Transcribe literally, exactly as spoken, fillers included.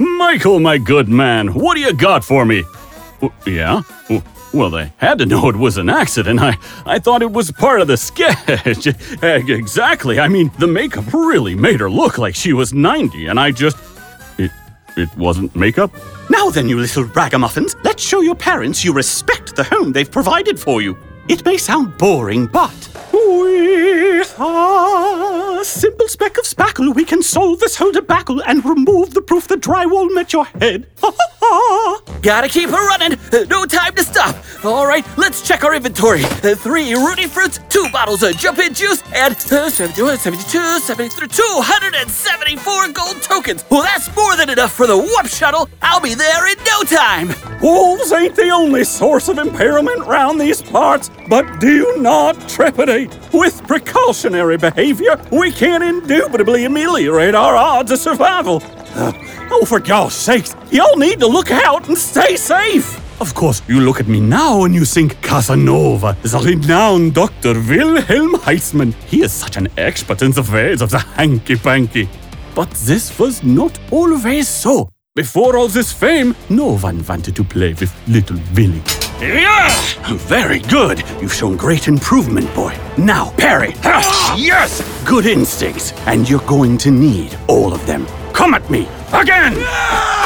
Michael, my good man, what do you got for me? W- yeah? W- Well, they had to know it was an accident. I, I thought it was part of the sketch. Exactly. I mean, the makeup really made her look like she was ninety, and I just... It, it wasn't makeup? Now then, you little ragamuffins, let's show your parents you respect the home they've provided for you. It may sound boring, but... With a simple speck of spackle, we can solve this whole debacle and remove the proof the drywall met your head. Gotta keep her running. Uh, No time to stop. All right, let's check our inventory. Uh, Three Rudy Fruits, two bottles of Jump-In Juice, and uh, seventy-one, seventy-two, seventy-three, two hundred seventy-four gold tokens. Well, that's more than enough for the Warp Shuttle. I'll be there in no time. Wolves ain't the only source of impairment round these parts, but do not trepidate. With precautionary behavior, we can indubitably ameliorate our odds of survival. Uh, oh, for God's sakes, y'all need to look out and stay safe. Of course, you look at me now and you think Casanova is a renowned Doctor Wilhelm Heisman. He is such an expert in the ways of the hanky-panky. But this was not always so. Before all this fame, no one wanted to play with little Willie. Yeah! Very good. You've shown great improvement, boy. Now, parry. Ha! Yes! Good instincts, and you're going to need all of them. Come at me again!